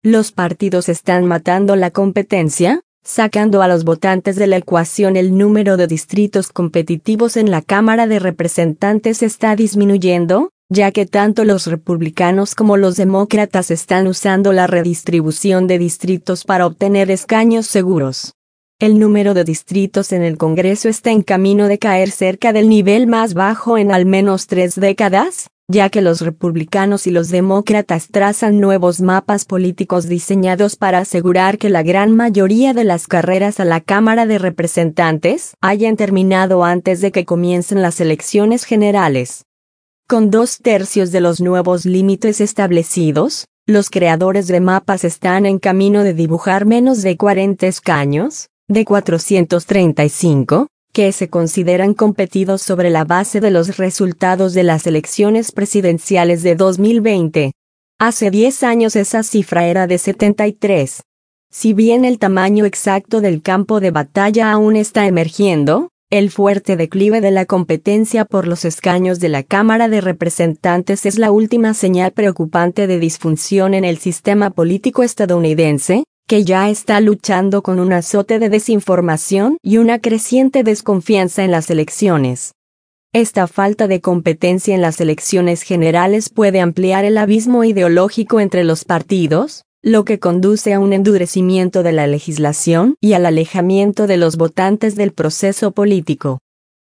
¿Los partidos están matando la competencia? Sacando a los votantes de la ecuación, el número de distritos competitivos en la Cámara de Representantes está disminuyendo, ya que tanto los republicanos como los demócratas están usando la redistribución de distritos para obtener escaños seguros. El número de distritos en el Congreso está en camino de caer cerca del nivel más bajo en al menos 3 décadas, ya que los republicanos y los demócratas trazan nuevos mapas políticos diseñados para asegurar que la gran mayoría de las carreras a la Cámara de Representantes hayan terminado antes de que comiencen las elecciones generales. Con 2/3 de los nuevos límites establecidos, los creadores de mapas están en camino de dibujar menos de 40 escaños, de 435, que se consideran competidos sobre la base de los resultados de las elecciones presidenciales de 2020. Hace 10 años esa cifra era de 73. Si bien el tamaño exacto del campo de batalla aún está emergiendo, el fuerte declive de la competencia por los escaños de la Cámara de Representantes es la última señal preocupante de disfunción en el sistema político estadounidense, que ya está luchando con un azote de desinformación y una creciente desconfianza en las elecciones. Esta falta de competencia en las elecciones generales puede ampliar el abismo ideológico entre los partidos, lo que conduce a un endurecimiento de la legislación y al alejamiento de los votantes del proceso político.